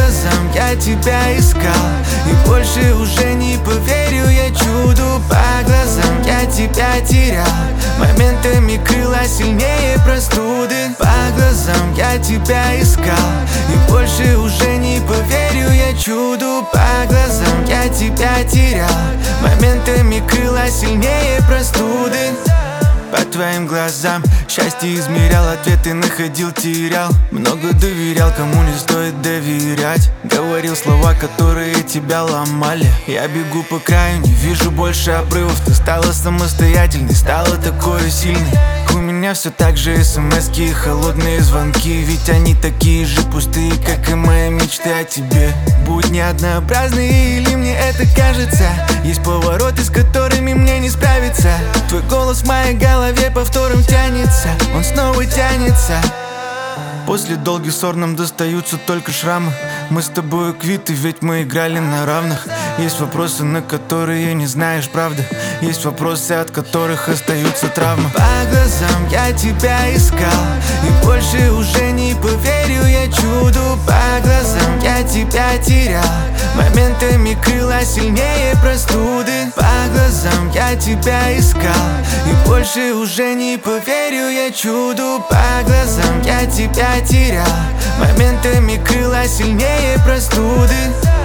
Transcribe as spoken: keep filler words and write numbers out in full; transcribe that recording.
глазам я тебя искал, и больше уже не поверю я чуду. По глазам я тебя терял, моментами крыла сильнее простуды. По глазам я тебя искал, и больше уже не поверю я чуду. По глазам я тебя терял, моментами крыла сильнее простуды. По твоим глазам счастье измерял, ответы находил, терял. Много доверял, кому не стоит доверять. Говорил слова, которые тебя ломали. Я бегу по краю, не вижу больше обрывов. Ты стала самостоятельной, стала такой сильной. У меня все так же смски и холодные звонки, ведь они такие же пустые, как и мои мечты о тебе. Будни однообразные, или мне это кажется? Есть повороты, с которыми мне не справиться. Твой голос в моей голове повтором тянется, он снова тянется. После долгих ссор нам достаются только шрамы. Мы с тобой квиты, ведь мы играли на равных. Есть вопросы, на которые не знаешь правды. Есть вопросы, от которых остаются травмы. По глазам я тебя искал, и больше уже не поверю я чуду. По глазам я тебя терял, моментами крыла сильнее простуды. По глазам я тебя искал, и больше уже не поверю я чуду. По глазам я тебя терял, моментами крыла сильнее простуды.